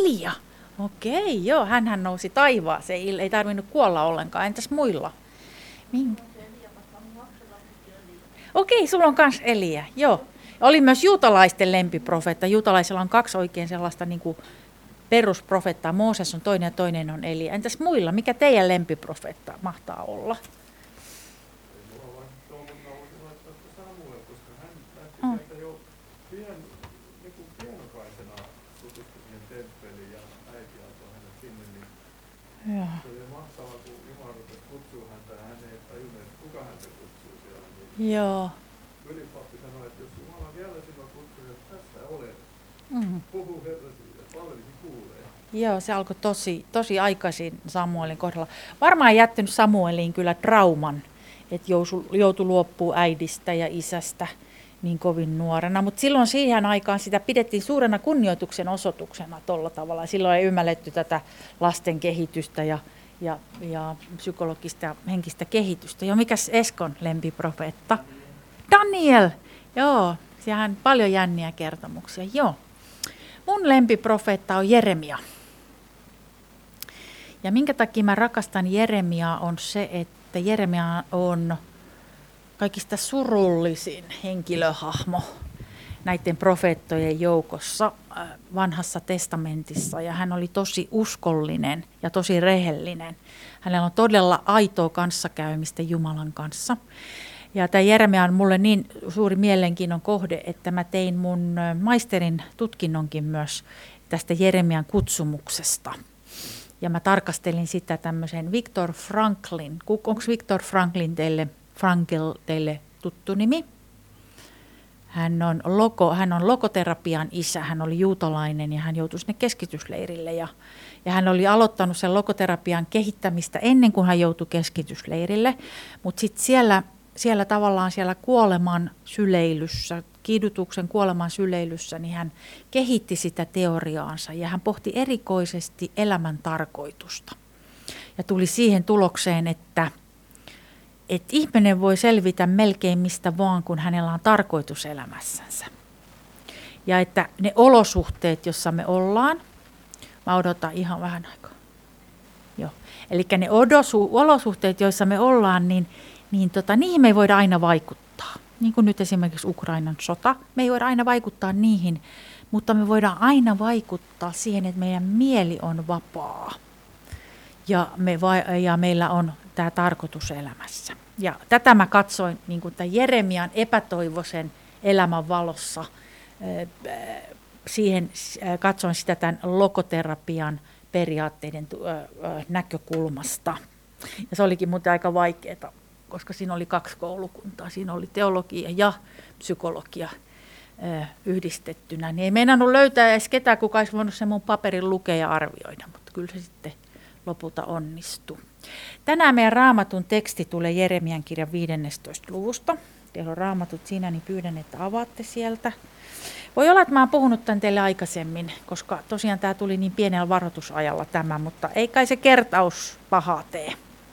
Elia. Okei, joo, hänhän nousi taivaaseen, ei tarvinnut kuolla ollenkaan. Entäs muilla? Okei, sulla on kans Elia, joo. Oli myös juutalaisten lempiprofeetta. Juutalaisilla on 2 oikein sellaista niin kuin perusprofeettaa. Mooses on toinen ja toinen on Elia. Entäs muilla? Mikä teidän lempiprofeetta mahtaa olla? Joo. Se oli mahtavaa, kun Jumala rupesi kutsua häntä ja hän ei tajunnut, että kuka häntä kutsuu siellä. Joo. Ylipappi sanoi, että jos Jumala vielä sinua kutsuu, että tässä olet, puhu Herrasi ja palvelisi kuulee. Joo, se alkoi tosi aikaisin Samuelin kohdalla. Varmaan jättänyt Samueliin kyllä trauman, että joutui luopumaan äidistä ja isästä niin kovin nuorena. Mutta silloin siihen aikaan sitä pidettiin suurena kunnioituksen osoituksena tuolla tavalla. Silloin ei ymmärretty tätä lasten kehitystä ja psykologista ja henkistä kehitystä. Ja mikäs Eskon lempiprofeetta? Daniel! Joo, siellä on paljon jänniä kertomuksia. Joo. Mun lempiprofeetta on Jeremia. Ja minkä takia mä rakastan Jeremiaa on se, että Jeremia on kaikista surullisin henkilöhahmo näiden profeettojen joukossa vanhassa testamentissa. Ja hän oli tosi uskollinen ja tosi rehellinen. Hänellä on todella aitoa kanssakäymistä Jumalan kanssa. Ja tämä Jeremia on mulle niin suuri mielenkiinnon kohde, että mä tein mun maisterin tutkinnonkin myös tästä Jeremian kutsumuksesta. Ja mä tarkastelin sitä tämmöisen Viktor Franklin. Onko Viktor Franklin teille tuttu nimi? Hän on logoterapian isä, hän oli juutalainen ja hän joutui sinne keskitysleirille. Ja hän oli aloittanut sen logoterapian kehittämistä ennen kuin hän joutui keskitysleirille. Mutta sitten siellä tavallaan siellä kuoleman syleilyssä, kidutuksen kuoleman syleilyssä, niin hän kehitti sitä teoriaansa ja hän pohti erikoisesti elämän tarkoitusta. Ja tuli siihen tulokseen, että ihminen voi selvitä melkein mistä vaan, kun hänellä on tarkoitus elämässänsä. Ja että ne olosuhteet, joissa me ollaan, mä odotan ihan vähän aikaa. Joo. Eli ne olosuhteet, joissa me ollaan, niin niihin me ei voida aina vaikuttaa. Niin kuin nyt esimerkiksi Ukrainan sota, me ei voida aina vaikuttaa niihin, mutta me voidaan aina vaikuttaa siihen, että meidän mieli on vapaa. Ja meillä on tämä tarkoitus elämässä. Ja tätä mä katsoin niin kuin tämän Jeremian epätoivoisen elämän valossa. Katsoin sitä tämän logoterapian periaatteiden näkökulmasta. Ja se olikin muuten aika vaikeaa, koska siinä oli 2 koulukuntaa. Siinä oli teologia ja psykologia yhdistettynä. Niin ei meinannut löytää edes ketään, kuka olisi voinut sen mun paperin lukea ja arvioida, mutta kyllä se sitten lopulta onnistui. Tänään meidän Raamatun teksti tulee Jeremian kirjan 15. luvusta. Teillä on Raamatut siinä, niin pyydän, että avaatte sieltä. Voi olla, että mä oon puhunut tämän teille aikaisemmin, koska tosiaan tämä tuli niin pienellä varoitusajalla tämä, mutta ei kai se kertaus pahaa tee.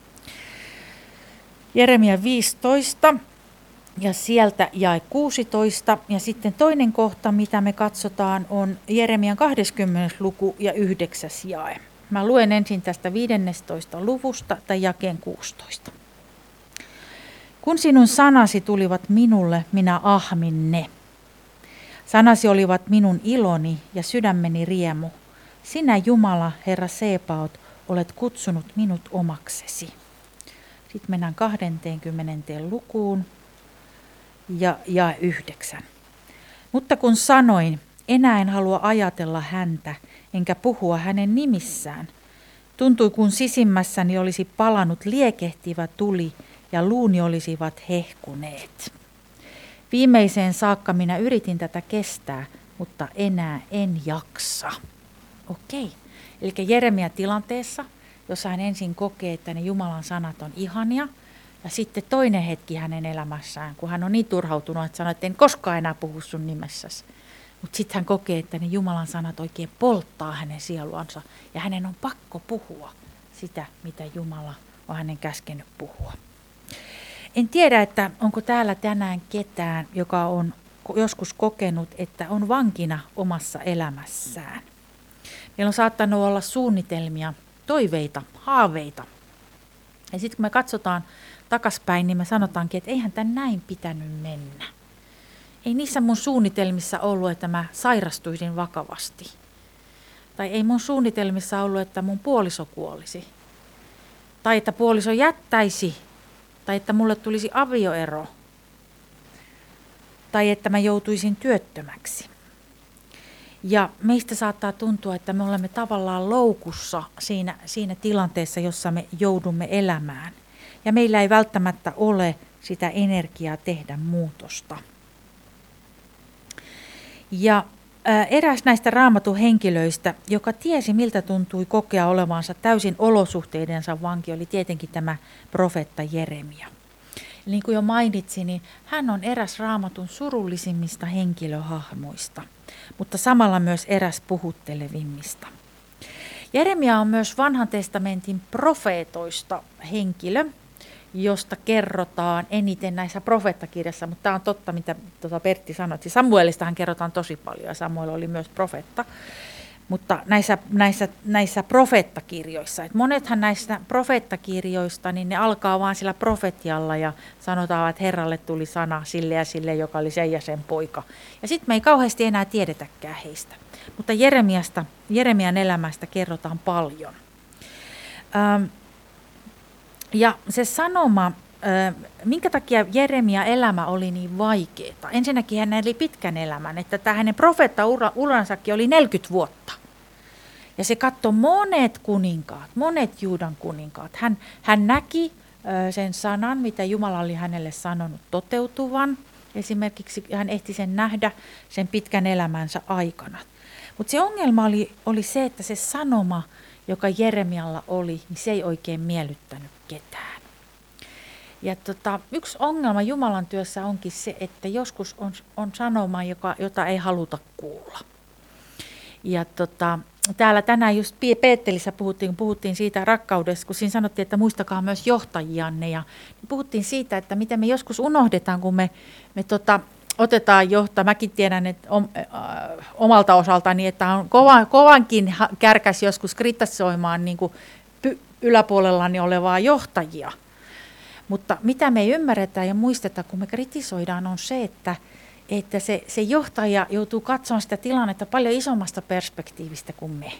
Jeremia 15 ja sieltä jae 16 ja sitten toinen kohta, mitä me katsotaan, on Jeremian 20. luku ja 9. jae. Mä luen ensin tästä 15. luvusta tai jakeen 16. Kun sinun sanasi tulivat minulle, minä ahmin ne. Sanasi olivat minun iloni ja sydämeni riemu. Sinä Jumala, Herra Sebaot, olet kutsunut minut omaksesi. Sitten mennään 20. lukuun ja 9. Mutta kun sanoin, enää en halua ajatella häntä, enkä puhua hänen nimissään. Tuntui, kun sisimmässäni olisi palanut liekehtivä tuli ja luuni olisivat hehkuneet. Viimeiseen saakka minä yritin tätä kestää, mutta enää en jaksa. Okei. Eli Jeremia tilanteessa, jossa hän ensin kokee, että ne Jumalan sanat on ihania, ja sitten toinen hetki hänen elämässään, kun hän on niin turhautunut, että sanoo, että en koskaan enää puhu sun nimessäsi. Mutta sitten hän kokee, että ne Jumalan sanat oikein polttaa hänen sieluansa, ja hänen on pakko puhua sitä, mitä Jumala on hänen käskenyt puhua. En tiedä, että onko täällä tänään ketään, joka on joskus kokenut, että on vankina omassa elämässään. Meillä on saattanut olla suunnitelmia, toiveita, haaveita. Ja sitten kun me katsotaan takaspäin, niin me sanotaankin, että eihän tämän näin pitänyt mennä. Ei niissä mun suunnitelmissa ollut, että mä sairastuisin vakavasti. Tai ei mun suunnitelmissa ollut, että mun puoliso kuolisi. Tai että puoliso jättäisi. Tai että mulle tulisi avioero. Tai että mä joutuisin työttömäksi. Ja meistä saattaa tuntua, että me olemme tavallaan loukussa siinä tilanteessa, jossa me joudumme elämään. Ja meillä ei välttämättä ole sitä energiaa tehdä muutosta. Ja eräs näistä Raamatun henkilöistä, joka tiesi miltä tuntui kokea olevansa täysin olosuhteidensa vanki, oli tietenkin tämä profeetta Jeremia. Niin kuin jo mainitsin, niin hän on eräs Raamatun surullisimmista henkilöhahmoista, mutta samalla myös eräs puhuttelevimmista. Jeremia on myös Vanhan testamentin profeetoista henkilö, josta kerrotaan eniten näissä profeettakirjassa, mutta tämä on totta, mitä Pertti sanoi. Samuelistahan kerrotaan tosi paljon ja Samuel oli myös profeetta. Mutta näissä profeettakirjoissa, että monethan näistä profeettakirjoista, niin ne alkaa vaan sillä profetialla ja sanotaan, että Herralle tuli sana sille ja sille, joka oli sen ja sen poika. Ja sitten me ei kauheasti enää tiedetäkään heistä. Mutta Jeremian elämästä kerrotaan paljon. Ja se sanoma, minkä takia Jeremian elämä oli niin vaikeaa. Ensinnäkin hän eli pitkän elämän, että tämä hänen profeettauransakin oli 40 vuotta. Ja se katsoi monet kuninkaat, monet Juudan kuninkaat. Hän näki sen sanan, mitä Jumala oli hänelle sanonut toteutuvan. Esimerkiksi hän ehti sen nähdä sen pitkän elämänsä aikana. Mutta se ongelma oli se, että se sanoma, joka Jeremialla oli, niin se ei oikein miellyttänyt ketään. Ja yksi ongelma Jumalan työssä onkin se, että joskus on sanoma, jota ei haluta kuulla. Ja täällä tänään just Peettelissä puhuttiin siitä rakkaudesta, kun siinä sanottiin, että muistakaa myös johtajianne. Ja puhuttiin siitä, että miten me joskus unohdetaan, kun me otetaan johtaa. Mäkin tiedän että omalta osaltani, että on kovankin kärkäs joskus kritisoimaan niin kuin yläpuolellani olevaa johtajia. Mutta mitä me ei ymmärretä ja muisteta, kun me kritisoidaan, on se, että se johtaja joutuu katsomaan sitä tilannetta paljon isommasta perspektiivistä kuin me.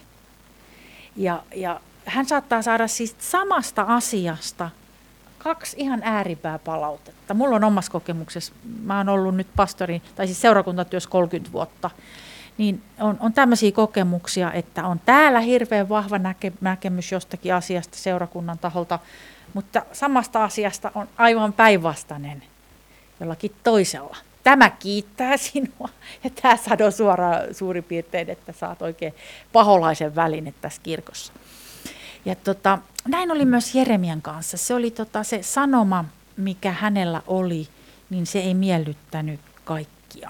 Ja hän saattaa saada siis samasta asiasta 2 ihan ääripää palautetta. Mulla on omassa kokemuksessa, mä oon ollut nyt seurakuntatyössä 30 vuotta, niin on tämmöisiä kokemuksia, että on täällä hirveän vahva näkemys jostakin asiasta seurakunnan taholta, mutta samasta asiasta on aivan päinvastainen jollakin toisella. Tämä kiittää sinua ja tämä sanoo suoraan suurin piirtein, että saat oikein paholaisen väline tässä kirkossa. Ja näin oli myös Jeremian kanssa. Se oli se sanoma, mikä hänellä oli, niin se ei miellyttänyt kaikkia.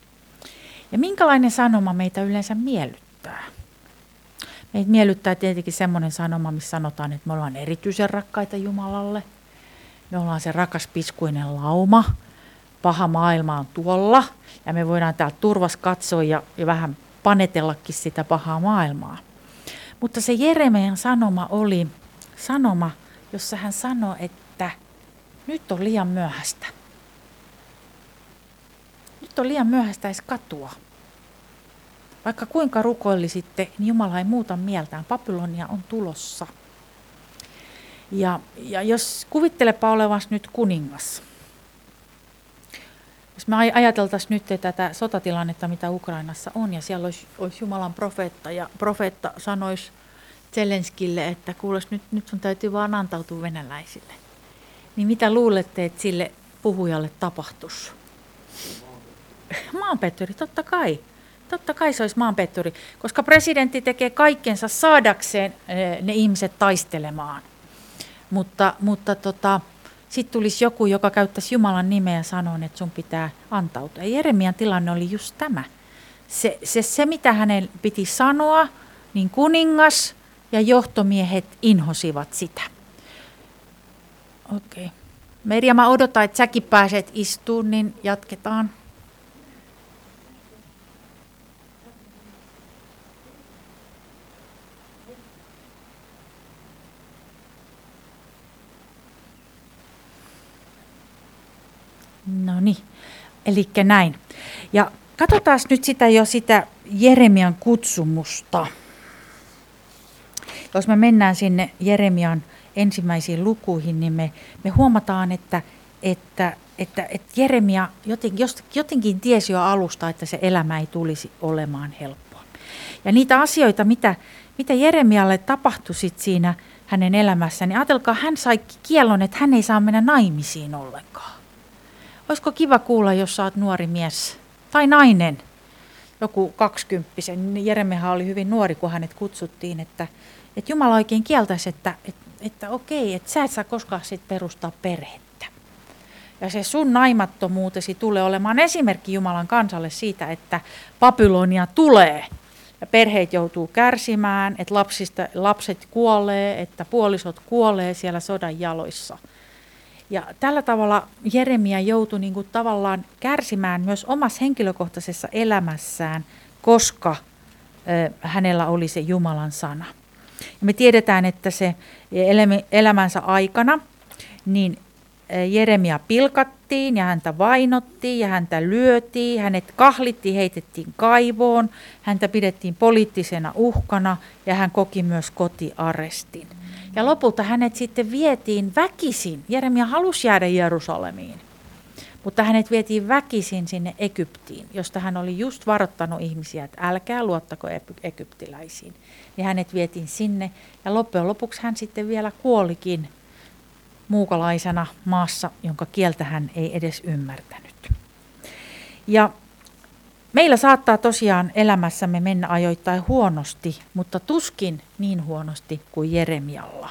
Ja minkälainen sanoma meitä yleensä miellyttää? Meitä miellyttää tietenkin semmoinen sanoma, missä sanotaan, että me ollaan erityisen rakkaita Jumalalle. Me ollaan se rakas piskuinen lauma. Paha maailma on tuolla ja me voidaan täältä turvassa katsoa ja vähän panetellakin sitä pahaa maailmaa. Mutta se Jeremian sanoma oli sanoma, jossa hän sanoi, että nyt on liian myöhäistä. Nyt on liian myöhäistä edes katua. Vaikka kuinka rukoilisitte, niin Jumala ei muuta mieltään. Babylonia on tulossa. Ja jos kuvittelepa olevasi nyt kuningas. Jos me ajateltaisiin nyt tätä sotatilannetta, mitä Ukrainassa on, ja siellä olisi Jumalan profeetta, ja profeetta sanoisi Zelenskille, että kuules, nyt sun täytyy vaan antautua venäläisille. Niin mitä luulette, että sille puhujalle tapahtuisi? Maanpetturi, totta kai. Totta kai se olisi maanpetturi, koska presidentti tekee kaikkensa saadakseen ne ihmiset taistelemaan. Mutta sitten tulisi joku, joka käyttäisi Jumalan nimeä ja sanoo, että sun pitää antautua. Ja Jeremian tilanne oli just tämä. Se mitä hänen piti sanoa, niin kuningas ja johtomiehet inhosivat sitä. Okei. Merja, mä odotan, että säkin pääset istuun, niin jatketaan. No niin, eli näin. Ja katsotaan nyt sitä Jeremian kutsumusta. Jos me mennään sinne Jeremian ensimmäisiin lukuihin, niin me huomataan, että Jeremia jotenkin tiesi jo alusta, että se elämä ei tulisi olemaan helppoa. Ja niitä asioita, mitä Jeremialle tapahtui sit siinä hänen elämässään, niin ajatelkaa, hän sai kiellon, että hän ei saa mennä naimisiin ollenkaan. Olisiko kiva kuulla, jos sä oot nuori mies tai nainen, joku 20. Jeremiahan oli hyvin nuori, kun hänet kutsuttiin, että Jumala oikein kieltäisi, että okei, että sä et saa koskaan sit perustaa perhettä. Ja se sun naimattomuutesi tulee olemaan esimerkki Jumalan kansalle siitä, että Babylonia tulee. Ja perheet joutuu kärsimään, että lapset kuolee, että puolisot kuolee siellä sodan jaloissa. Ja tällä tavalla Jeremia joutui niin kuin tavallaan kärsimään myös omassa henkilökohtaisessa elämässään, koska hänellä oli se Jumalan sana. Ja me tiedetään, että se elämänsä aikana niin Jeremia pilkattiin ja häntä vainottiin ja häntä lyötiin, hänet kahlittiin, heitettiin kaivoon, häntä pidettiin poliittisena uhkana ja hän koki myös kotiarestin. Ja lopulta hänet sitten vietiin väkisin. Jeremia halusi jäädä Jerusalemiin, mutta hänet vietiin väkisin sinne Egyptiin, josta hän oli just varoittanut ihmisiä, että älkää luottako egyptiläisiin. Ja hänet vietiin sinne ja loppujen lopuksi hän sitten vielä kuolikin muukalaisena maassa, jonka kieltä hän ei edes ymmärtänyt. Ja meillä saattaa tosiaan elämässämme mennä ajoittain huonosti, mutta tuskin niin huonosti kuin Jeremialla.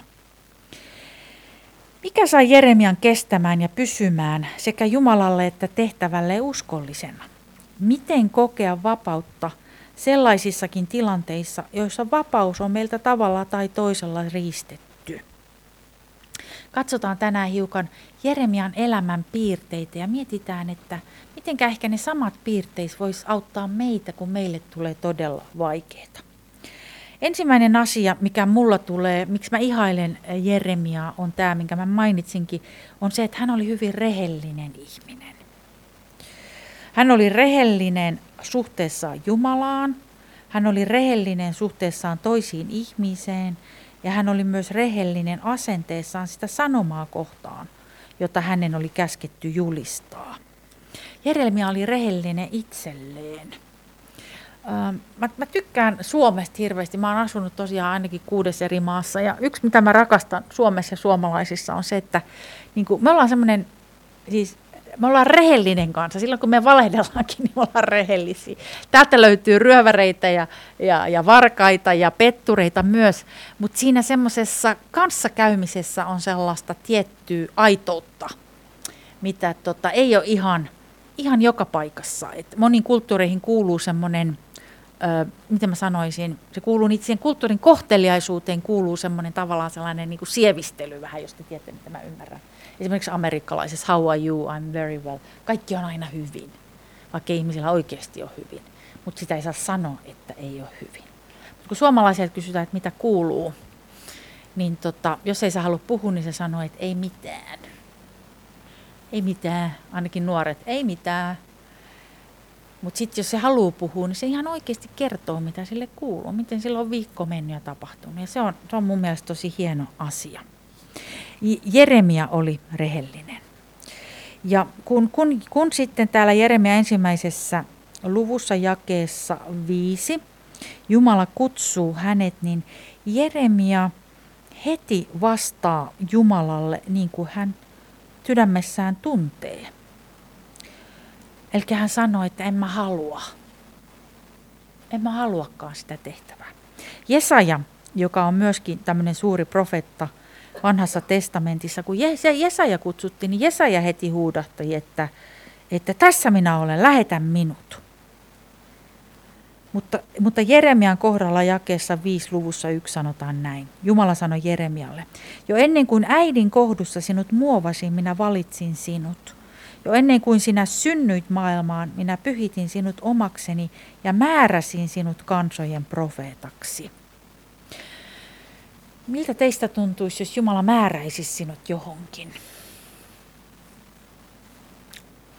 Mikä sai Jeremian kestämään ja pysymään sekä Jumalalle että tehtävälle uskollisena? Miten kokea vapautta sellaisissakin tilanteissa, joissa vapaus on meiltä tavalla tai toisella riistetty? Katsotaan tänään hiukan Jeremian elämän piirteitä ja mietitään, että miten ehkä ne samat piirteet vois auttaa meitä, kun meille tulee todella vaikeaa. Ensimmäinen asia, mikä mulla tulee, miksi mä ihailen Jeremiaa, on tämä, minkä mä mainitsinkin, on se, että hän oli hyvin rehellinen ihminen. Hän oli rehellinen suhteessaan Jumalaan, hän oli rehellinen suhteessaan toisiin ihmiseen ja hän oli myös rehellinen asenteessaan sitä sanomaa kohtaan, jota hänen oli käsketty julistaa. Jeremia oli rehellinen itselleen. Mä tykkään Suomesta hirveästi. Mä oon asunut tosiaan ainakin 6 eri maassa. Ja yksi, mitä mä rakastan Suomessa ja suomalaisissa, on se, että niin me ollaan me ollaan rehellinen kanssa. Silloin kun me valehdellaankin, niin me ollaan rehellisiä. Täältä löytyy ryöväreitä ja varkaita ja pettureita myös. Mutta siinä semmoisessa kanssakäymisessä on sellaista tiettyä aitoutta, mitä ei ole ihan joka paikassa. Et moniin kulttuureihin kuuluu semmoinen, miten mä sanoisin, se kuuluu siihen kulttuurin kohteliaisuuteen, kuuluu semmoinen tavallaan sellainen niin kuin sievistely vähän, jos te tiedätte, mitä mä ymmärrän. Esimerkiksi amerikkalaisessa how are you, I'm very well. Kaikki on aina hyvin, vaikka ihmisillä oikeasti on hyvin. Mutta sitä ei saa sanoa, että ei ole hyvin. Mut kun suomalaiset kysytään, että mitä kuuluu, niin jos ei sä halua puhua, niin se sanoo, että ei mitään. Ei mitään, ainakin nuoret, ei mitään. Mutta sitten jos se haluaa puhua, niin se ihan oikeasti kertoo, mitä sille kuuluu, miten sillä on viikko mennyt ja tapahtunut. Ja se on mun mielestä tosi hieno asia. Jeremia oli rehellinen. Ja kun sitten täällä Jeremia ensimmäisessä luvussa jakeessa 5 Jumala kutsuu hänet, niin Jeremia heti vastaa Jumalalle niin kuin hän sydämessään tuntee. Eli hän sanoi, että en mä halua. En mä haluakaan sitä tehtävää. Jesaja, joka on myöskin tämmöinen suuri profeetta vanhassa testamentissa, kun Jesaja kutsuttiin, niin Jesaja heti huudahtui, että tässä minä olen, lähetä minut. Mutta Jeremian kohdalla jakeessa 5 luvussa 1 sanotaan näin. Jumala sanoi Jeremialle, jo ennen kuin äidin kohdussa sinut muovasin, minä valitsin sinut. Jo ennen kuin sinä synnyit maailmaan, minä pyhitin sinut omakseni ja määräsin sinut kansojen profeetaksi. Miltä teistä tuntuisi, jos Jumala määräisi sinut johonkin?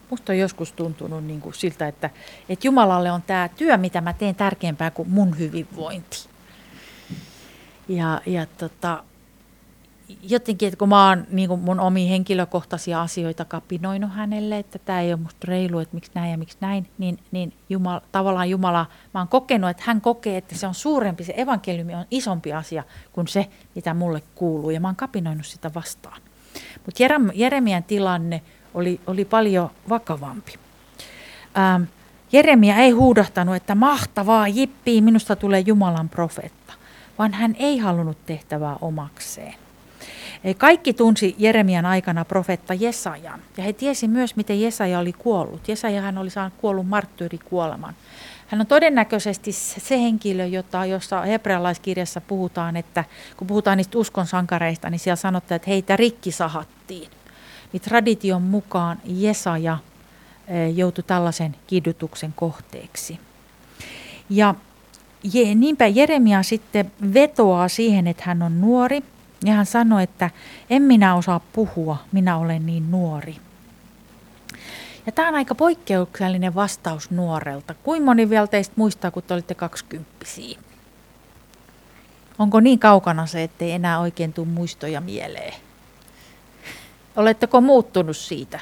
Musta on joskus tuntunut niin kuin siltä, että Jumalalle on tämä työ, mitä mä teen, tärkeämpää kuin mun hyvinvointi. Ja jotenkin, että kun mä oon niin kuin mun omia henkilökohtaisia asioita kapinoinut hänelle, että tämä ei ole musta reilu, että miksi näin ja miksi näin, niin tavallaan Jumala, mä oon kokenut, että hän kokee, että se on suurempi, se evankeliumi on isompi asia kuin se, mitä mulle kuuluu, ja mä oon kapinoinut sitä vastaan. Mutta Jeremian tilanne oli paljon vakavampi. Jeremia ei huudahtanut, että mahtavaa, jippii, minusta tulee Jumalan profeetta, vaan hän ei halunnut tehtävää omakseen. Kaikki tunsi Jeremian aikana profeetta Jesajan, ja he tiesi myös, miten Jesaja oli kuollut. Jesajahan oli saanut kuollut marttyyrikuoleman. Hän on todennäköisesti se henkilö, jossa hebrealaiskirjassa puhutaan, että kun puhutaan niistä uskonsankareista, niin siellä sanotaan, että heitä rikki sahattiin. Niin tradition mukaan Jesaja joutui tällaisen kidutuksen kohteeksi. Ja niinpä Jeremia sitten vetoaa siihen, että hän on nuori. Ja hän sanoi, että en minä osaa puhua, minä olen niin nuori. Ja tämä on aika poikkeuksellinen vastaus nuorelta. Kuinka moni vielä teistä muistaa, kun te olitte 20-vuotiaita? Onko niin kaukana se, ettei enää oikein tule muistoja mieleen? Oletteko muuttunut siitä?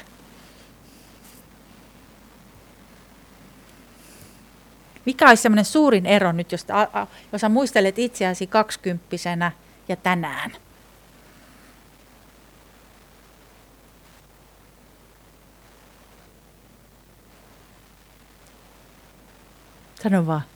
Mikä olisi semmoinen suurin ero nyt, jos sä muistelet itseäsi 20-vuotiaana ja tänään? Sano vaan.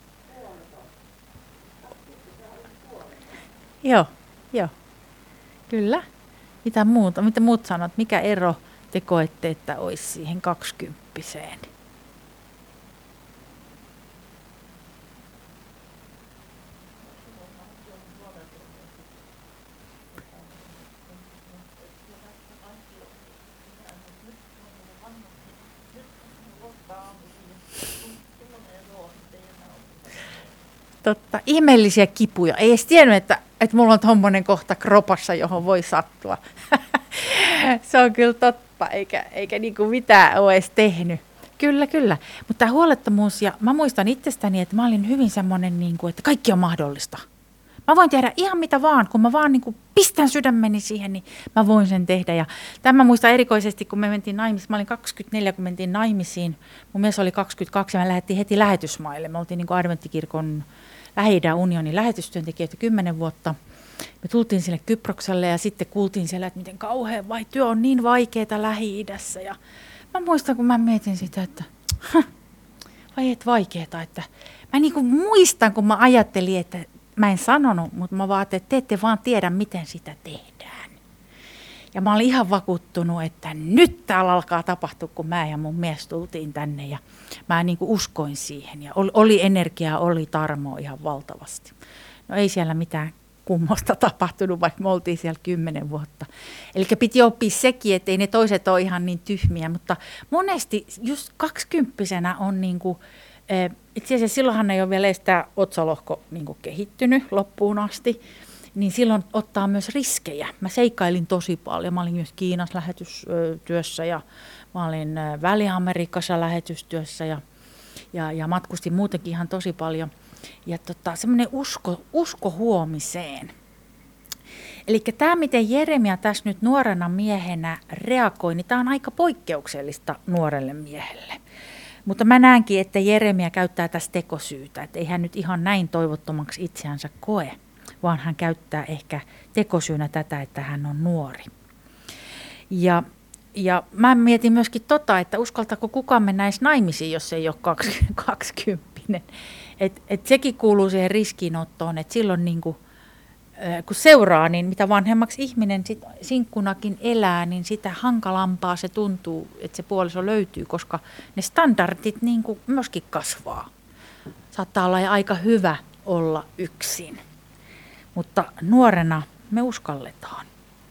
Joo. Kyllä. Mitä muut sanot? Mikä ero te koette, että olisi siihen 20-vuotiaaseen? Totta, ihmeellisiä kipuja. Ei edes tiennyt, että mulla on tommonen kohta kropassa, johon voi sattua. Se on kyllä totta, eikä niinku mitään ole edes tehnyt. Kyllä. Mutta tämä huolettomuus, ja mä muistan itsestäni, että mä olin hyvin semmoinen, niinku, että kaikki on mahdollista. Mä voin tehdä ihan mitä vaan, kun mä vaan niinku pistän sydämeni siihen, niin mä voin sen tehdä. Ja tämän mä muistan erikoisesti, kun me mentiin naimisiin. Mä olin 24, kun mentiin naimisiin. Mun mies oli 22 ja me lähdettiin heti lähetysmaille. Me oltiin niinku Adventtikirkon Lähi-idän unionin lähetystyöntekijöitä 10 vuotta. Me tultiin sille Kyprokselle ja sitten kuultiin siellä, että miten kauhean työ on niin vaikeaa Lähi-idässä. Ja mä muistan, kun mä mietin sitä, että vaikeeta. Että mä niinku muistan, kun mä ajattelin, että mä en sanonut, mutta mä vaan, että te ette vaan tiedä, miten sitä tehdään. Ja mä olin ihan vakuuttunut, että nyt täällä alkaa tapahtua, kun mä ja mun mies tultiin tänne. Ja mä niinku uskoin siihen. Ja oli energiaa, oli tarmoa ihan valtavasti. No ei siellä mitään kummosta tapahtunut, vaikka me oltiin siellä 10 vuotta. Eli piti oppia sekin, että ei ne toiset ole ihan niin tyhmiä. Mutta monesti just 20-vuotiaana on niinku... Itse asiassa silloinhan ei ole vielä edes tämä otsalohko niin kehittynyt loppuun asti, niin silloin ottaa myös riskejä. Mä seikkailin tosi paljon. Mä olin myös Kiinassa lähetystyössä ja mä olin Väli-Amerikassa lähetystyössä ja matkustin muutenkin ihan tosi paljon. Ja semmoinen usko huomiseen. Eli tämä, miten Jeremia tässä nyt nuorena miehenä reagoi, niin tämä on aika poikkeuksellista nuorelle miehelle. Mutta mä näenkin, että Jeremia käyttää tässä tekosyytä, että ei hän nyt ihan näin toivottomaksi itseänsä koe, vaan hän käyttää ehkä tekosyynä tätä, että hän on nuori. Ja mä mietin myöskin että uskaltaako kukaan mennä edes naimisiin, jos ei ole 20. Et sekin kuuluu siihen riskinottoon, että silloin niinku, kun seuraa, niin mitä vanhemmaksi ihminen sit sinkkunakin elää, niin sitä hankalampaa se tuntuu, että se puoliso löytyy, koska ne standardit niin kuin myöskin kasvaa. Saattaa olla aika hyvä olla yksin, mutta nuorena me uskalletaan.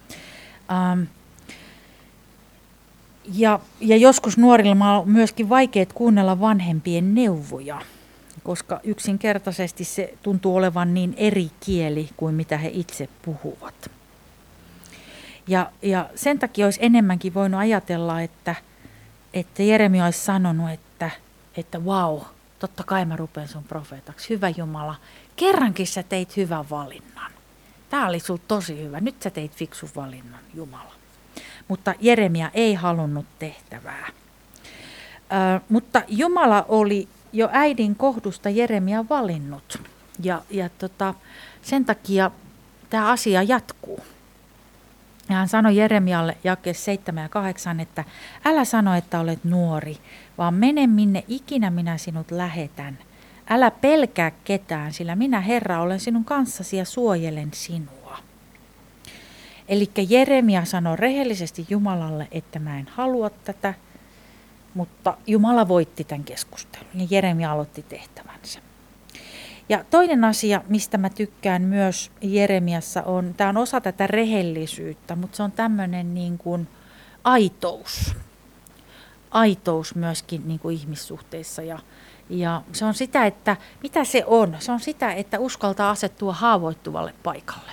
Ja joskus nuorilla on myöskin vaikea kuunnella vanhempien neuvoja, koska yksinkertaisesti se tuntuu olevan niin eri kieli kuin mitä he itse puhuvat. Ja sen takia olisi enemmänkin voinut ajatella, että että Jeremia olisi sanonut, että vau, totta kai mä rupean sun profeetaksi. Hyvä Jumala, kerrankin sä teit hyvän valinnan. Tää oli sul tosi hyvä. Nyt sä teit fiksun valinnan, Jumala. Mutta Jeremia ei halunnut tehtävää. Mutta Jumala oli jo äidin kohdusta Jeremia valinnut. Ja sen takia tämä asia jatkuu. Ja hän sanoi Jeremialle jakeessa 7 ja 8, että älä sano, että olet nuori, vaan mene minne ikinä minä sinut lähetän. Älä pelkää ketään, sillä minä Herra olen sinun kanssasi ja suojelen sinua. Eli Jeremia sanoi rehellisesti Jumalalle, että mä en halua tätä, mutta Jumala voitti tämän keskustelun ja Jeremia aloitti tehtävänsä. Ja toinen asia, mistä mä tykkään myös Jeremiassa on, tämä on osa tätä rehellisyyttä, mutta se on tämmöinen niin kuin aitous. Aitous myöskin niin kuin ihmissuhteissa ja se on sitä, että mitä se on? Se on sitä, että uskaltaa asettua haavoittuvalle paikalle.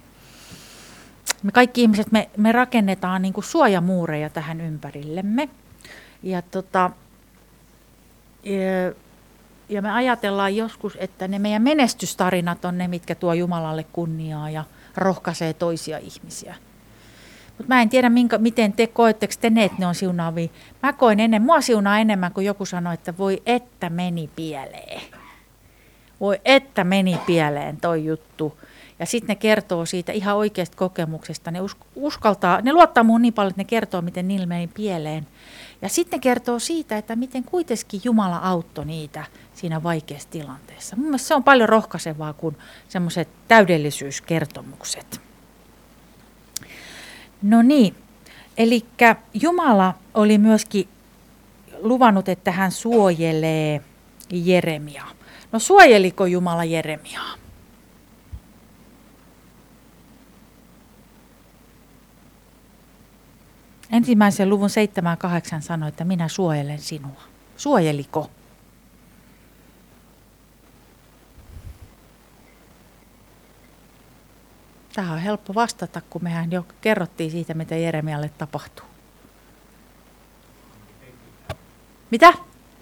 Me kaikki ihmiset, me rakennetaan niin kuin suojamuureja tähän ympärillemme ja me ajatellaan joskus, että ne meidän menestystarinat on ne, mitkä tuo Jumalalle kunniaa ja rohkaisee toisia ihmisiä. Mutta mä en tiedä, miten te koetteko te ne, että ne on siunaavia. Mä koen mua siunaa enemmän, kuin joku sanoi, että voi että meni pieleen. Voi että meni pieleen toi juttu. Ja sitten ne kertoo siitä ihan oikeasta kokemuksesta. Ne luottaa muuhun niin paljon, että ne kertoo, miten niillä meni pieleen. Ja sitten kertoo siitä, että miten kuitenkin Jumala auttoi niitä siinä vaikeassa tilanteessa. Mun mielestä se on paljon rohkaisevaa kuin semmoiset täydellisyyskertomukset. No niin, eli Jumala oli myöskin luvannut, että hän suojelee Jeremiaa. No suojeliko Jumala Jeremiaa? Ensimmäisen luvun 7-8 sanoi, että minä suojelen sinua. Suojeliko? Tähän on helppo vastata, kun mehän jo kerrottiin siitä, mitä Jeremialle tapahtuu. Mitä?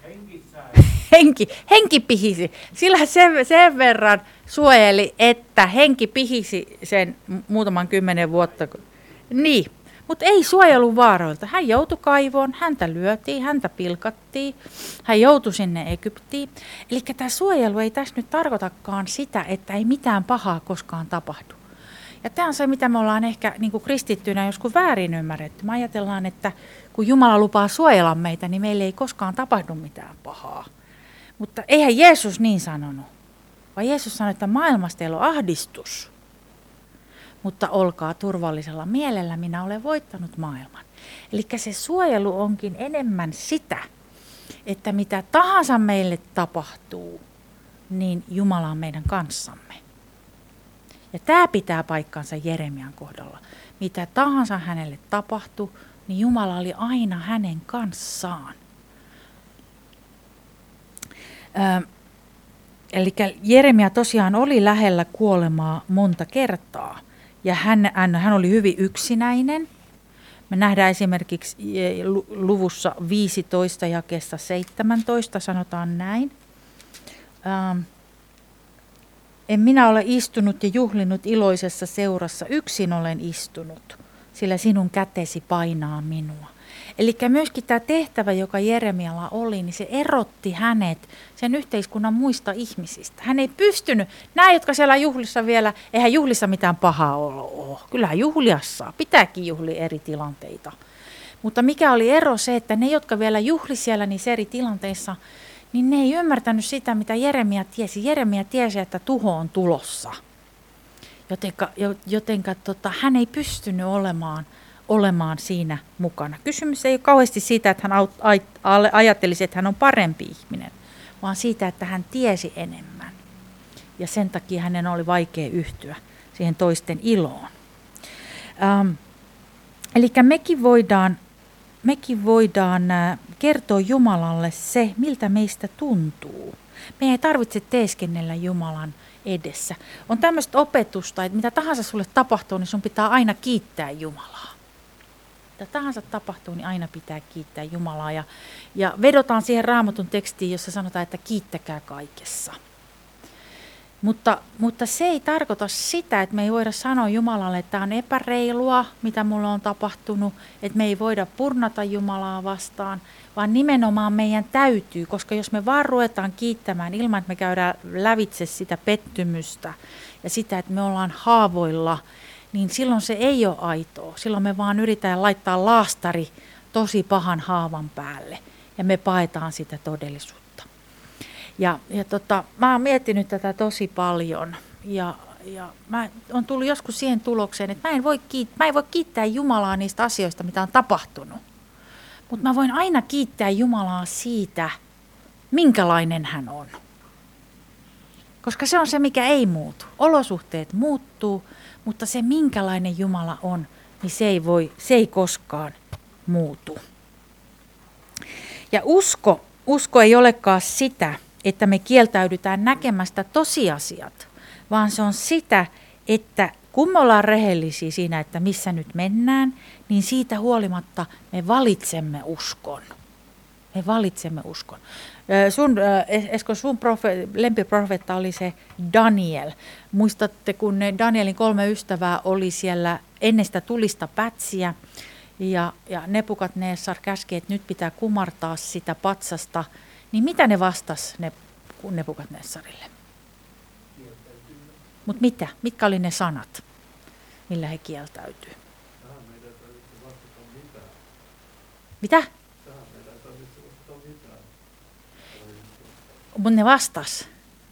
Henki pihisi. Sillä sen verran suojeli, että henki pihisi sen muutaman 10 vuotta. Niin. Mutta ei suojelun vaaroilta. Hän joutui kaivoon, häntä lyötiin, häntä pilkattiin, hän joutui sinne Egyptiin. Eli tämä suojelu ei tässä nyt tarkoitakaan sitä, että ei mitään pahaa koskaan tapahdu. Ja tämä on se, mitä me ollaan ehkä niin kuin kristittyinä joskus väärin ymmärretty. Me ajatellaan, että kun Jumala lupaa suojella meitä, niin meille ei koskaan tapahdu mitään pahaa. Mutta eihän Jeesus niin sanonut, vaan Jeesus sanoi, että maailmasta ei ole ahdistus. Mutta olkaa turvallisella mielellä, minä olen voittanut maailman. Eli se suojelu onkin enemmän sitä, että mitä tahansa meille tapahtuu, niin Jumala on meidän kanssamme. Ja tämä pitää paikkansa Jeremian kohdalla. Mitä tahansa hänelle tapahtui, niin Jumala oli aina hänen kanssaan. Eli Jeremia tosiaan oli lähellä kuolemaa monta kertaa. Ja hän oli hyvin yksinäinen. Me nähdään esimerkiksi luvussa 15 jakeessa 17 sanotaan näin. En minä ole istunut ja juhlinut iloisessa seurassa, yksin olen istunut, sillä sinun kätesi painaa minua. Eli myöskin tämä tehtävä, joka Jeremialla oli, niin se erotti hänet sen yhteiskunnan muista ihmisistä. Hän ei pystynyt, nämä jotka siellä juhlissa vielä, eihän juhlissa mitään pahaa ole. Kyllähän juhliassa pitääkin juhlia eri tilanteita. Mutta mikä oli ero se, että ne, jotka vielä juhli siellä niissä eri tilanteissa, niin ne ei ymmärtänyt sitä, mitä Jeremia tiesi. Jeremia tiesi, että tuho on tulossa. Jotenka hän ei pystynyt olemaan siinä mukana. Kysymys ei ole kauheasti siitä, että hän ajattelisi, että hän on parempi ihminen, vaan siitä, että hän tiesi enemmän. Ja sen takia hänen oli vaikea yhtyä siihen toisten iloon. Eli mekin voidaan kertoa Jumalalle se, miltä meistä tuntuu. Me ei tarvitse teeskennellä Jumalan edessä. On tämmöistä opetusta, että mitä tahansa sulle tapahtuu, niin sun pitää aina kiittää Jumalaa. mitä tahansa tapahtuu, niin aina pitää kiittää Jumalaa. Ja vedotaan siihen Raamatun tekstiin, jossa sanotaan, että kiittäkää kaikessa. Mutta se ei tarkoita sitä, että me ei voida sanoa Jumalalle, että tämä on epäreilua, mitä mulle on tapahtunut, että me ei voida purnata Jumalaa vastaan, vaan nimenomaan meidän täytyy, koska jos me vaan ruvetaan kiittämään ilman, että me käydään lävitse sitä pettymystä ja sitä, että me ollaan haavoilla, niin silloin se ei ole aitoa. Silloin me vaan yritetään laittaa laastari tosi pahan haavan päälle ja me paetaan sitä todellisuutta. Ja mä oon miettinyt tätä tosi paljon ja mä oon tullut joskus siihen tulokseen, että mä en voi kiittää Jumalaa niistä asioista, mitä on tapahtunut. Mutta mä voin aina kiittää Jumalaa siitä, minkälainen hän on. Koska se on se, mikä ei muutu. Olosuhteet muuttuu, mutta se, minkälainen Jumala on, niin se ei koskaan muutu. Ja usko ei olekaan sitä, että me kieltäydytään näkemästä tosiasiat, vaan se on sitä, että kun me ollaan rehellisiä siinä, että missä nyt mennään, niin siitä huolimatta me valitsemme uskon. Me valitsemme uskon. Esko, sun lempiprofeetta oli se Daniel. Muistatte, kun ne Danielin 3 ystävää oli siellä ennen sitä tulista pätsiä, ja Nebukadnessar käski, että nyt pitää kumartaa sitä patsasta, niin mitä ne vastasi Nebukadnessarille? Mutta mitä? Mitkä oli ne sanat, millä he kieltäytyy? Tähän meidän ei tarvitse vastata mitään. Mitä? Tähän meidän ei tarvitse vastata mitään. Mutta ne vastas.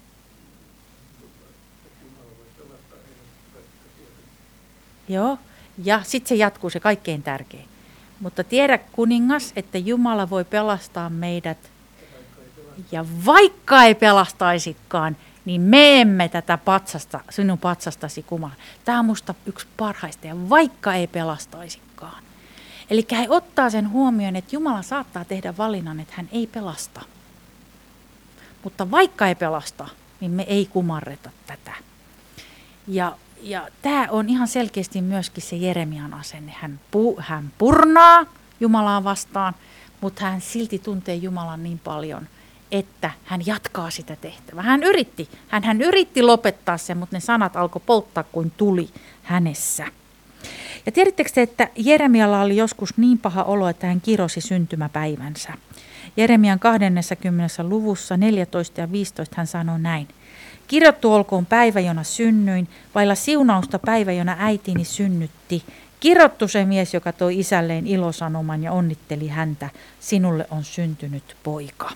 Joo, ja sitten se jatkuu, se kaikkein tärkein. Mutta tiedä kuningas, että Jumala voi pelastaa meidät. Ja vaikka ei pelastaisikaan, niin me emme tätä sinun patsastasi kumalla. Tämä on musta yksi parhaista, ja vaikka ei pelastaisikaan. Eli he ottaa sen huomioon, että Jumala saattaa tehdä valinnan, että hän ei pelasta. Mutta vaikka ei pelasta, niin me ei kumarreta tätä. Ja tämä on ihan selkeästi myöskin se Jeremian asenne. Hän purnaa Jumalaa vastaan, mutta hän silti tuntee Jumalan niin paljon, että hän jatkaa sitä tehtävää. Hän yritti lopettaa sen, mutta ne sanat alkoi polttaa kuin tuli hänessä. Ja tiedättekö te, että Jeremialla oli joskus niin paha olo, että hän kirosi syntymäpäivänsä. Jeremian 20. luvussa 14 ja 15 hän sanoi näin. Kirjattu olkoon päivä, jona synnyin, vailla siunausta päivä, jona äitini synnytti. Kirjattu se mies, joka toi isälleen ilosanoman ja onnitteli häntä. Sinulle on syntynyt poika.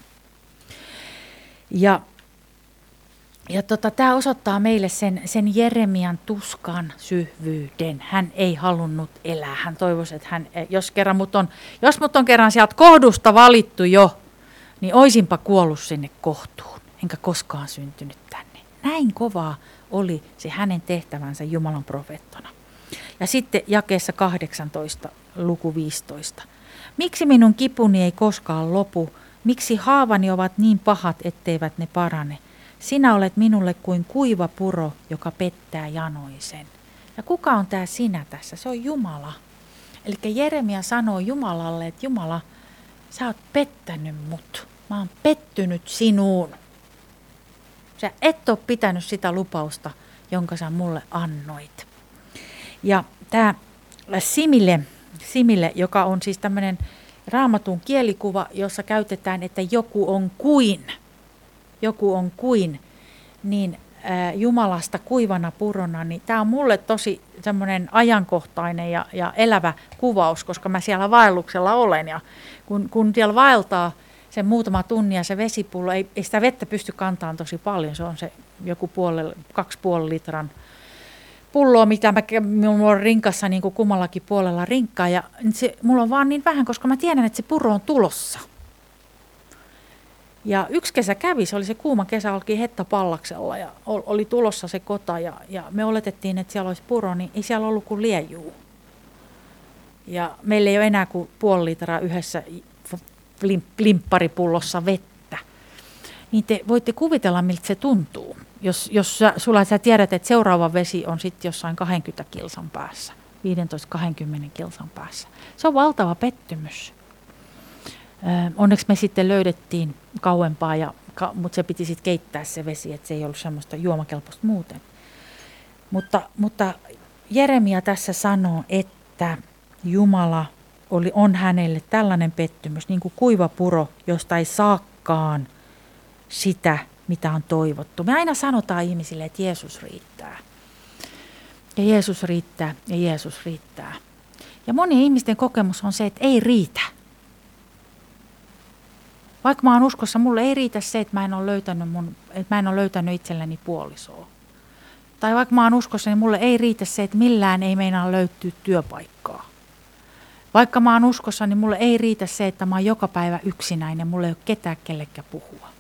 Ja tämä osoittaa meille sen Jeremian tuskan syvyyden. Hän ei halunnut elää. Hän toivoisi, että jos mut on kerran sieltä kohdusta valittu jo, niin oisinpa kuollut sinne kohtuun, enkä koskaan syntynyt tänne. Näin kovaa oli se hänen tehtävänsä Jumalan profeettana. Ja sitten jakeessa 18, luku 15. Miksi minun kipuni ei koskaan lopu? Miksi haavani ovat niin pahat, etteivät ne parane? Sinä olet minulle kuin kuiva puro, joka pettää janoisen. Ja kuka on tämä sinä tässä? Se on Jumala. Eli Jeremia sanoo Jumalalle, että Jumala, sä oot pettänyt mut. Mä oon pettynyt sinuun. Sä et ole pitänyt sitä lupausta, jonka sä mulle annoit. Ja tämä simile, joka on siis tämmöinen Raamatun kielikuva, jossa käytetään, että joku on kuin, niin Jumalasta kuivana purona, niin tämä on mulle tosi semmoinen ajankohtainen ja elävä kuvaus, koska mä siellä vaelluksella olen. Ja kun siellä vaeltaa sen muutama tunnin ja se vesipullo, ei sitä vettä pysty kantamaan tosi paljon, se on se joku 2,5 litran pulloa, mitä minulla on rinkassa niin kuin kummallakin puolella rinkkaa. Ja mulla on vaan niin vähän, koska mä tiedän, että se puro on tulossa. Ja yksi kesä kävi, se oli se kuuma kesä, oltiin Hettapallaksella ja oli tulossa se kota ja me oletettiin, että siellä olisi puro, niin ei siellä ollut kuin liejuu. Ja meillä ei ole enää kuin 0,5 litraa yhdessä limpparipullossa vettä. Niin te voitte kuvitella, miltä se tuntuu, jos sä tiedät, että seuraava vesi on sitten jossain 20 kilsan päässä. 15-20 kilsan päässä. Se on valtava pettymys. Onneksi me sitten löydettiin kauempaa, mutta se piti sitten keittää se vesi, että se ei ollut semmoista juomakelpoista muuten. Mutta Jeremia tässä sanoo, että Jumala on hänelle tällainen pettymys, niin kuin kuiva puro, josta ei saakaan sitä, mitä on toivottu. Me aina sanotaan ihmisille, että Jeesus riittää. Ja Jeesus riittää, ja Jeesus riittää. Ja monien ihmisten kokemus on se, että ei riitä. Vaikka mä oon uskossa, mulle ei riitä se, että mä en ole löytänyt itselleni puolisoa. Tai vaikka mä oon uskossa, niin mulle ei riitä se, että millään ei meinaa löytyä työpaikkaa. Vaikka mä oon uskossa, niin mulle ei riitä se, että mä oon joka päivä yksinäinen, mulle ei ole ketään kellekään puhua.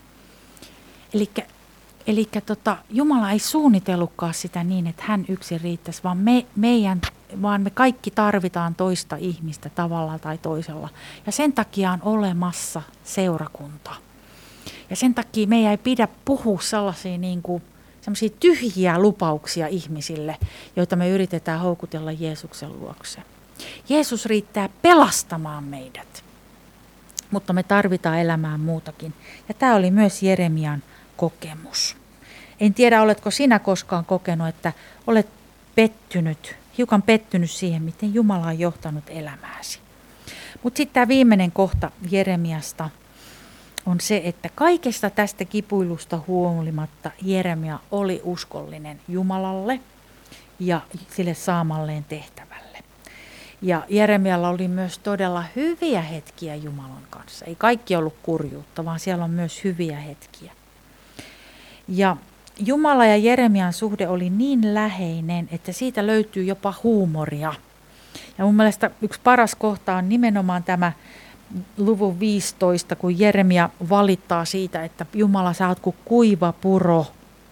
Elikkä Jumala ei suunnitellutkaan sitä niin, että hän yksin riittäisi, vaan me kaikki tarvitaan toista ihmistä tavalla tai toisella. Ja sen takia on olemassa seurakunta. Ja sen takia meidän ei pidä puhua sellaisia tyhjiä lupauksia ihmisille, joita me yritetään houkutella Jeesuksen luokse. Jeesus riittää pelastamaan meidät, mutta me tarvitaan elämään muutakin. Ja tämä oli myös Jeremian kokemus. En tiedä, oletko sinä koskaan kokenut, että olet hiukan pettynyt siihen, miten Jumala on johtanut elämääsi. Mutta sitten tämä viimeinen kohta Jeremiasta on se, että kaikesta tästä kipuilusta huolimatta Jeremia oli uskollinen Jumalalle ja sille saamalleen tehtävälle. Ja Jeremialla oli myös todella hyviä hetkiä Jumalan kanssa. Ei kaikki ollut kurjuutta, vaan siellä on myös hyviä hetkiä. Ja Jumala ja Jeremian suhde oli niin läheinen, että siitä löytyy jopa huumoria. Ja mun mielestä yksi paras kohta on nimenomaan tämä luvun 15, kun Jeremia valittaa siitä, että Jumala, sä oot kuin kuiva puro.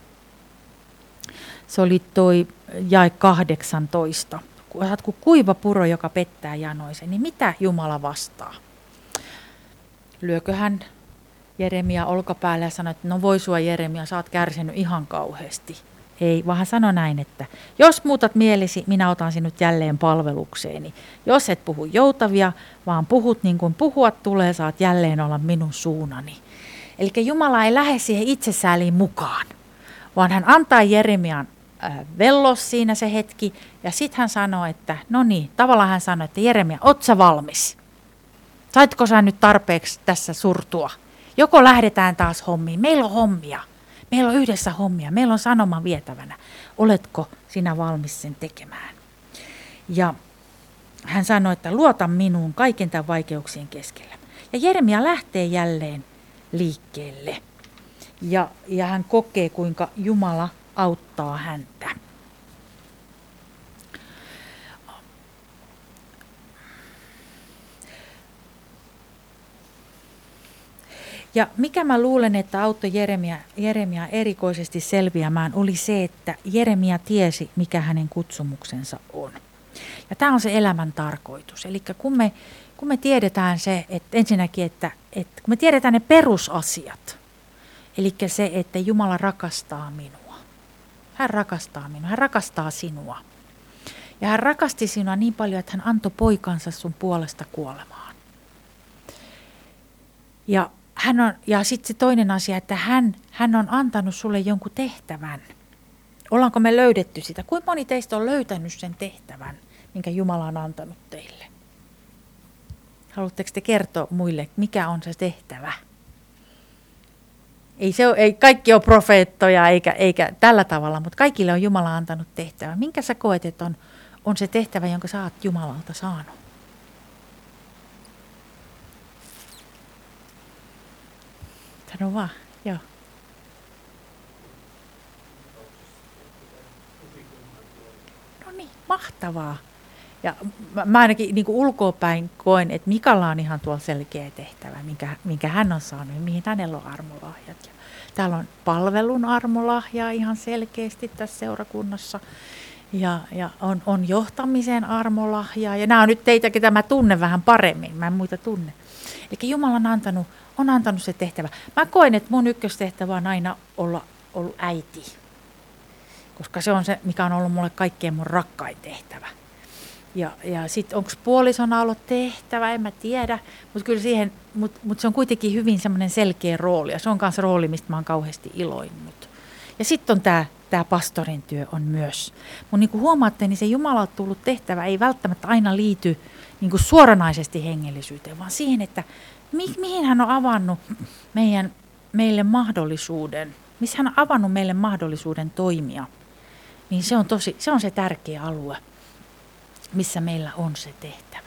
Se oli toi jae 18. Sä oot kuin kuiva puro, joka pettää janoisen. Niin mitä Jumala vastaa? Lyökö hän Jeremia olkapäälle ja sanoi, että no voi sua Jeremia, sä oot kärsinyt ihan kauheasti. Ei, vaan hän sanoi näin, että jos muutat mielesi, minä otan sinut jälleen palvelukseeni. Jos et puhu joutavia, vaan puhut niin kuin puhua tulee, saat jälleen olla minun suunani. Eli Jumala ei lähde siihen itsesääliin mukaan, vaan hän antaa Jeremian vellos siinä se hetki. Ja sitten hän sanoi, että no niin, tavallaan hän sanoi, että Jeremia, oot sä valmis? Saitko sä nyt tarpeeksi tässä surtua? Joko lähdetään taas hommiin. Meillä on hommia. Meillä on yhdessä hommia. Meillä on sanoma vietävänä. Oletko sinä valmis sen tekemään? Ja hän sanoi, että luota minuun kaiken tämän vaikeuksien keskellä. Ja Jeremia lähtee jälleen liikkeelle. Ja hän kokee, kuinka Jumala auttaa häntä. Ja mikä mä luulen, että auttoi Jeremia erikoisesti selviämään, oli se, että Jeremia tiesi, mikä hänen kutsumuksensa on. Ja tämä on se elämän tarkoitus. Eli kun me tiedetään se, että ensinnäkin, että kun me tiedetään ne perusasiat, eli se, että Jumala rakastaa minua. Hän rakastaa minua, hän rakastaa sinua. Ja hän rakasti sinua niin paljon, että hän antoi poikansa sun puolesta kuolemaan. Ja sitten se toinen asia, että hän on antanut sulle jonkun tehtävän. Ollaanko me löydetty sitä? Kuinka moni teistä on löytänyt sen tehtävän, minkä Jumala on antanut teille? Haluatteko te kertoa muille, mikä on se tehtävä? Ei kaikki ole profeettoja eikä tällä tavalla, mutta kaikille on Jumala antanut tehtävä. Minkä sä koet, että on se tehtävä, jonka sä oot Jumalalta saanut? Sano vaan, joo. No niin, mahtavaa. Ja mä ainakin niin kuin ulkoapäin koen, että Mikalla on ihan tuolla selkeä tehtävä, minkä hän on saanut ja mihin hänellä on armolahjat. Ja täällä on palvelun armolahja ihan selkeästi tässä seurakunnassa. Ja on johtamisen armolahja. Ja nämä on nyt teitä, ketä mä tunnen vähän paremmin. Mä en muita tunne. Eli Jumala on antanut se tehtävä. Mä koen, että mun ykköstehtävä on aina ollut äiti. Koska se on se, mikä on ollut mulle kaikkein mun rakkain tehtävä. Ja sitten onko puolisona ollut tehtävä, en mä tiedä, mutta kyllä siihen, mut se on kuitenkin hyvin semmoinen selkeä rooli ja se on myös rooli, mistä mä oon kauheasti iloinnut. Ja sitten on tämä pastorin työ on myös. Mutta niin kuin huomaatte, niin se Jumalalta tullut tehtävä ei välttämättä aina liity niin kuin suoranaisesti hengellisyyteen, vaan siihen, että mihin hän on avannut meille mahdollisuuden, missä hän on avannut meille mahdollisuuden toimia. Niin se on se tärkeä alue, missä meillä on se tehtävä.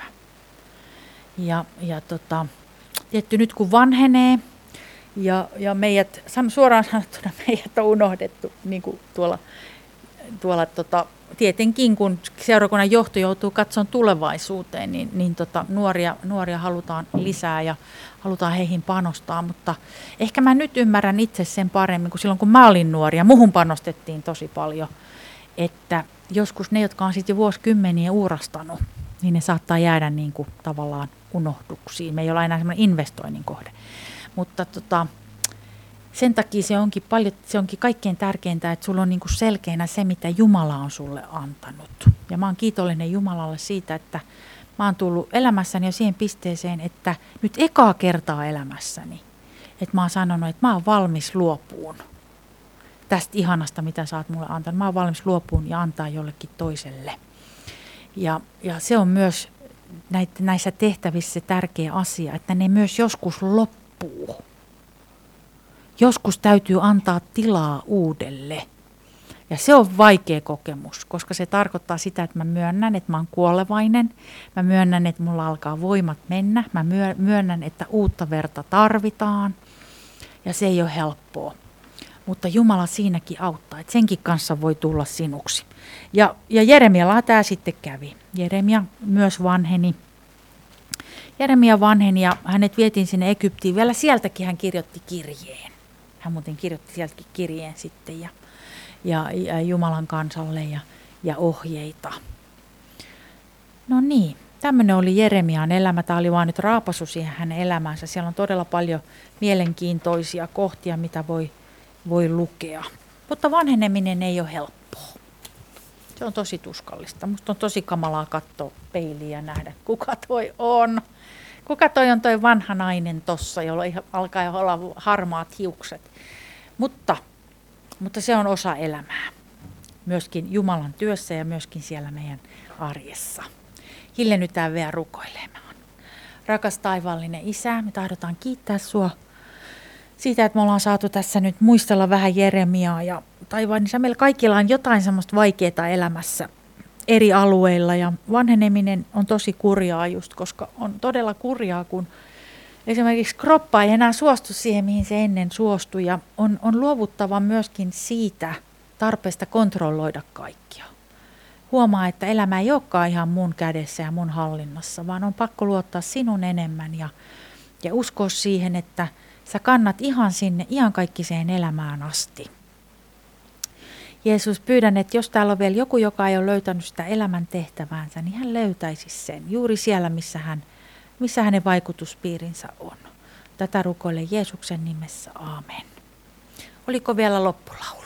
Ja tietty nyt kun vanhenee ja meidät, suoraan sanottuna meidät on unohdettu, niin kuin tuolla tietenkin kun seurakunnan johto joutuu katsomaan tulevaisuuteen, niin nuoria halutaan lisää ja halutaan heihin panostaa, mutta ehkä mä nyt ymmärrän itse sen paremmin, kuin silloin kun mä olin nuori ja muhun panostettiin tosi paljon, että joskus ne, jotka on sitten jo vuosikymmeniä uurastanut, niin ne saattaa jäädä niin kuin tavallaan unohduksiin. Me ei olla enää semmoinen investoinnin kohde. Mutta sen takia se onkin kaikkein tärkeintä, että sulla on niin kuin selkeänä se, mitä Jumala on sulle antanut. Ja mä oon kiitollinen Jumalalle siitä, että mä oon tullut elämässäni jo siihen pisteeseen, että nyt ekaa kertaa elämässäni, että mä oon sanonut, että mä oon valmis luopuun tästä ihanasta, mitä sä oot mulle antanut. Mä oon valmis luopuun ja antaa jollekin toiselle. Ja se on myös näissä tehtävissä se tärkeä asia, että ne myös joskus loppuu. Joskus täytyy antaa tilaa uudelle. Ja se on vaikea kokemus, koska se tarkoittaa sitä, että mä myönnän, että mä oon kuolevainen. Mä myönnän, että mulla alkaa voimat mennä. Mä myönnän, että uutta verta tarvitaan. Ja se ei ole helppoa. Mutta Jumala siinäkin auttaa, että senkin kanssa voi tulla sinuksi. Ja Jeremialla tämä sitten kävi. Jeremia myös vanheni. Jeremia vanheni ja hänet vietiin sinne Egyptiin. Vielä sieltäkin hän kirjoitti kirjeen. Hän muuten kirjoitti sieltäkin kirjeen sitten ja Jumalan kansalle ja ohjeita. No niin, tämmöinen oli Jeremian elämä. Tämä oli vaan nyt raapasu siihen hänen elämäänsä. Siellä on todella paljon mielenkiintoisia kohtia, mitä voi lukea. Mutta vanheneminen ei ole helppoa. Se on tosi tuskallista. Musta on tosi kamalaa katsoa peiliin ja nähdä, kuka toi on. Kuka toi on toi vanha nainen tossa, jolla alkaa olla harmaat hiukset. Mutta se on osa elämää. Myöskin Jumalan työssä ja myöskin siellä meidän arjessa. Hiljennytään vielä rukoilemaan. Rakas taivaallinen Isä, me tahdotaan kiittää sua siitä, että me ollaan saatu tässä nyt muistella vähän Jeremiaa ja taivaan, niin meillä kaikilla on jotain semmoista vaikeaa elämässä eri alueilla ja vanheneminen on tosi kurjaa just, koska on todella kurjaa, kun esimerkiksi kroppa ei enää suostu siihen, mihin se ennen suostui ja on luovuttava myöskin siitä tarpeesta kontrolloida kaikkia. Huomaa, että elämä ei olekaan ihan mun kädessä ja mun hallinnassa, vaan on pakko luottaa sinun enemmän ja uskoa siihen, että sä kannat ihan sinne iankaikkiseen elämään asti. Jeesus, pyydän, että jos täällä on vielä joku, joka ei ole löytänyt sitä elämän tehtäväänsä, niin hän löytäisi sen juuri siellä, missä hänen vaikutuspiirinsä on. Tätä rukoilen Jeesuksen nimessä. Aamen. Oliko vielä loppulaulu?